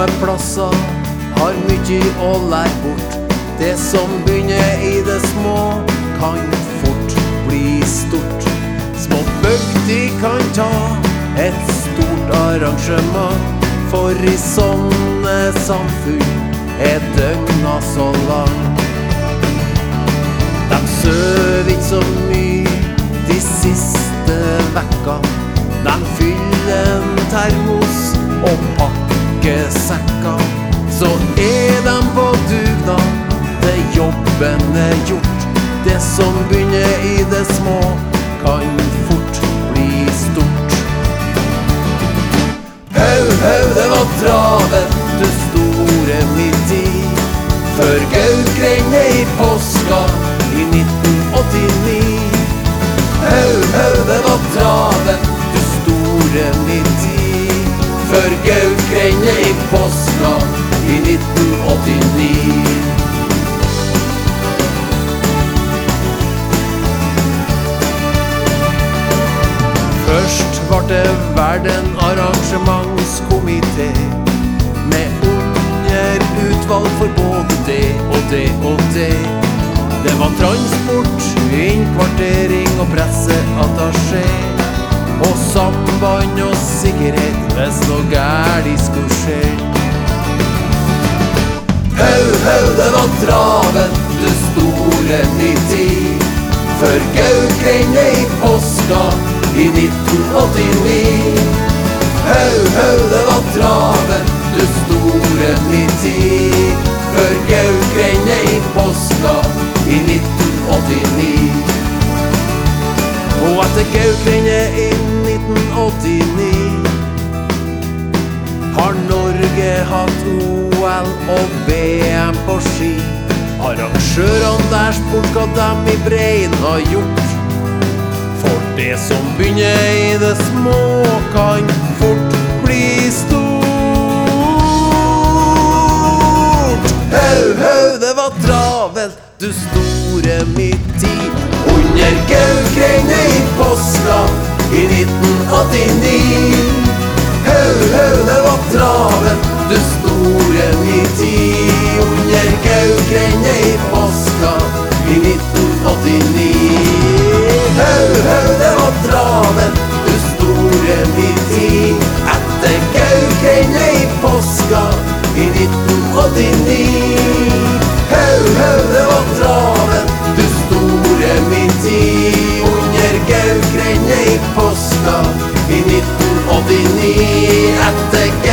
plasser har mye å lære bort. Det som begynner i det små kan fort bli stort. Små bygder kan ta et stort arrangement, for i sånne samfunn døgna så lang. De søv ikke så mye de siste vekka. De fyller en termos og pakker sekker. Så de på dugnad, det jobben gjort. Det som begynner i det små kan fort bli stort. Hau, hau, det var travet, du store min tid. Før Gaukreine i påska i 1989. Hau, hau, det var travet, du store min tid. Før Gaukreine i påska i 1989. Først var det verden arrangementskomité, med underutvalg for både det og det og det. Det var transport, innkvartering og presseattaché, og samband og sikkerhet hvis noe gærlig skulle skje. Hau, hau, det var travet, du store min tid. Før Gaukreine i påska i 1989. Hau, hau, det var travet, du store min tid. Før Gaukreine i påska i 1989. Og etter Gaukreine i 1989 har Norge hatt OL og VM på ski. Arrangørene der spurt hva dem i brein har gjort. For det som begynner i det små kan fort bli stort. Hau, hau, det var travelt, du store min tid. Under Gaukreine i påska i 1989. Hau, hau, det var travelt, du store min tid. Under Gaukreine i påska i 1989. Hau, hau, det var travelt, du store min tid. Etter Gaukreine i påska i 1989. Hau, hau, det var travelt, du store min tid. Under Gaukreine i påska i 1989. Etter